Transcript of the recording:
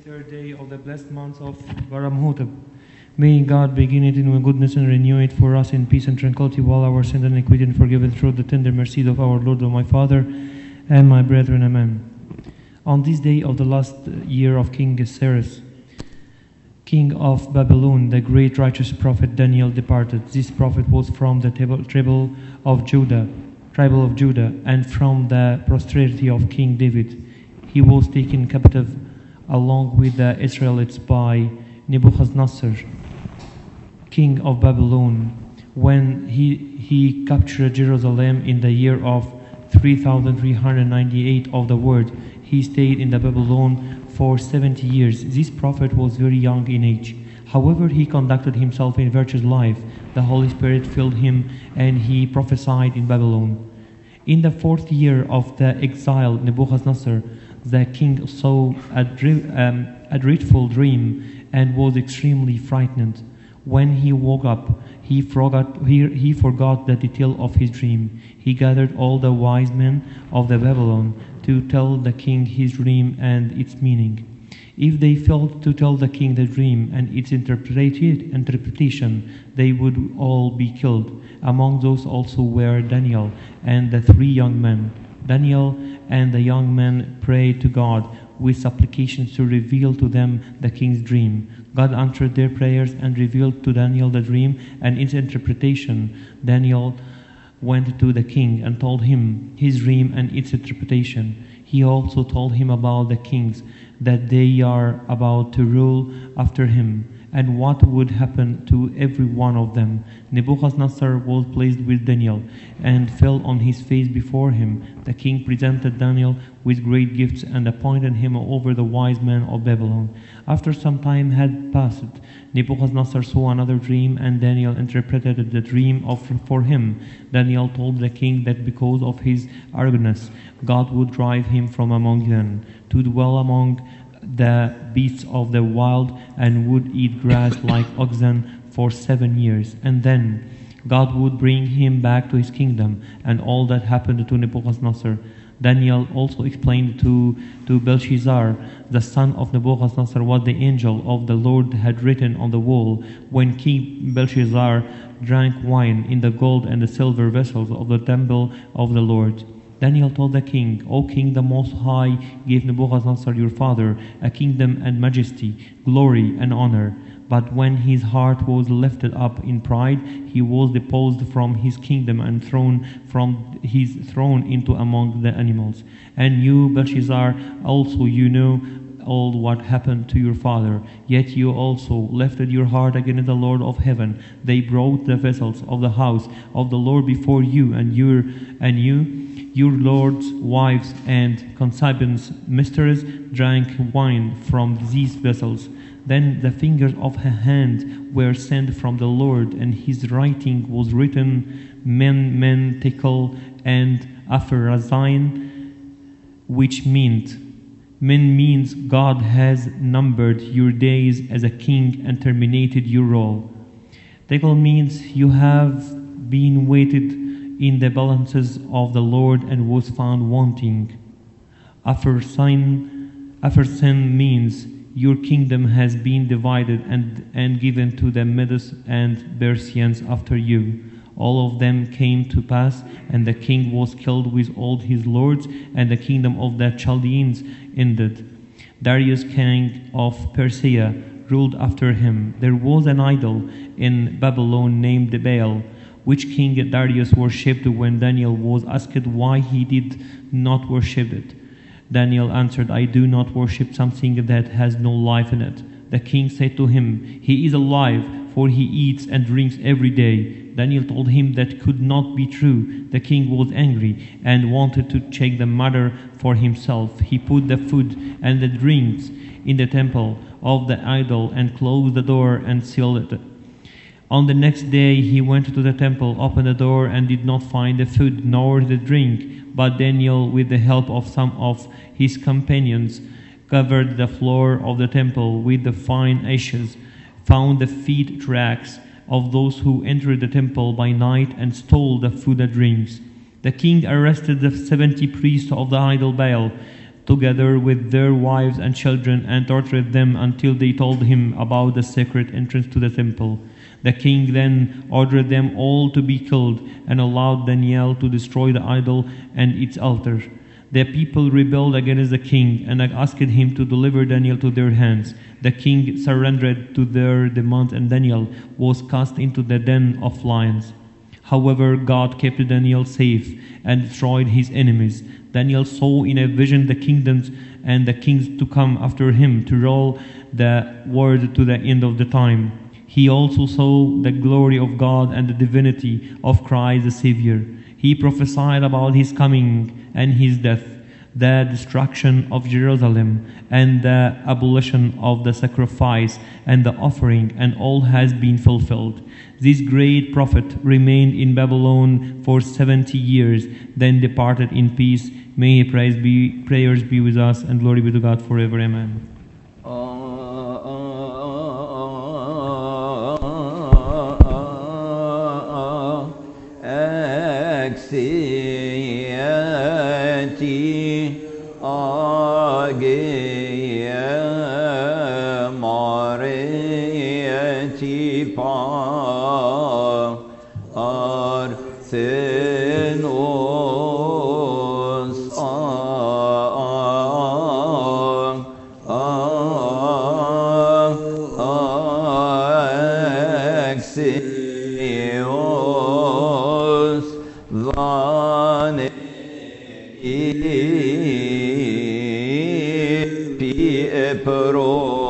23rd day of the blessed month of Baramhotep. May God begin it in goodness and renew it for us in peace and tranquility, while our sins and iniquity and forgiven through the tender mercies of our Lord, O my Father, and my brethren. Amen. On this day of the last year of King Cyrus, king of Babylon, the great righteous prophet Daniel departed. This prophet was from the tribe of Judah, and from the posterity of King David. He was taken captive along with the Israelites by Nebuchadnezzar, king of Babylon, when he captured Jerusalem in the year of 3398 of the world. He stayed in the Babylon for 70 years. This prophet was very young in age. However, he conducted himself in virtuous life. The Holy Spirit filled him, and he prophesied in Babylon. In the 4th year of the exile, Nebuchadnezzar, the king, saw a dreadful dream and was extremely frightened. When he woke up, he forgot the detail of his dream. He gathered all the wise men of the Babylon to tell the king his dream and its meaning. If they failed to tell the king the dream and its interpretation, they would all be killed. Among those also were Daniel and the 3 young men. Daniel and the young men prayed to God with supplications to reveal to them the king's dream. God answered their prayers and revealed to Daniel the dream and its interpretation. Daniel went to the king and told him his dream and its interpretation. He also told him about the kings, that they are about to rule after him, and what would happen to every one of them. Nebuchadnezzar was pleased with Daniel and fell on his face before him. The king presented Daniel with great gifts and appointed him over the wise men of Babylon. After some time had passed, Nebuchadnezzar saw another dream, and Daniel interpreted the dream for him. Daniel told the king that because of his arrogance, God would drive him from among them to dwell among the beasts of the wild, and would eat grass like oxen for 7 years. And then God would bring him back to his kingdom. And all that happened to Nebuchadnezzar, Daniel also explained to Belshazzar, the son of Nebuchadnezzar, what the angel of the Lord had written on the wall. When King Belshazzar drank wine in the gold and the silver vessels of the temple of the Lord, Daniel told the king, O king, the Most High gave Nebuchadnezzar your father a kingdom and majesty, glory and honor. But when his heart was lifted up in pride, he was deposed from his kingdom and thrown from his throne into among the animals. And you, Belshazzar, also you know all what happened to your father. Yet you also lifted your heart against the Lord of heaven. They brought the vessels of the house of the Lord before you, and your Lord's wives and concubines, mistresses, drank wine from these vessels. Then the fingers of her hand were sent from the Lord, and his writing was written, Men, Tekel, and Apharazine, which means God has numbered your days as a king and terminated your role. Tekel means you have been weighted in the balances of the Lord and was found wanting. Apharazine means your kingdom has been divided and given to the Medes and Persians after you. All of them came to pass, and the king was killed with all his lords, and the kingdom of the Chaldeans ended. Darius, king of Persia, ruled after him. There was an idol in Babylon named Baal, which King Darius worshipped. When Daniel was asked why he did not worship it, Daniel answered, I do not worship something that has no life in it. The king said to him, He is alive, for he eats and drinks every day. Daniel told him that could not be true. The king was angry and wanted to check the matter for himself. He put the food and the drinks in the temple of the idol and closed the door and sealed it. On the next day he went to the temple, opened the door, and did not find the food nor the drink. But Daniel, with the help of some of his companions, covered the floor of the temple with the fine ashes, found the feet tracks of those who entered the temple by night, and stole the food and drinks. The king arrested the 70 priests of the idol Baal, together with their wives and children, and tortured them until they told him about the secret entrance to the temple. The king then ordered them all to be killed and allowed Daniel to destroy the idol and its altar. The people rebelled against the king and asked him to deliver Daniel to their hands. The king surrendered to their demands, and Daniel was cast into the den of lions. However, God kept Daniel safe and destroyed his enemies. Daniel saw in a vision the kingdoms and the kings to come after him to rule the world to the end of the time. He also saw the glory of God and the divinity of Christ the Savior. He prophesied about his coming and his death, the destruction of Jerusalem, and the abolition of the sacrifice and the offering, and all has been fulfilled. This great prophet remained in Babylon for 70 years, then departed in peace. May prayers be with us, and glory be to God forever. Amen. Pro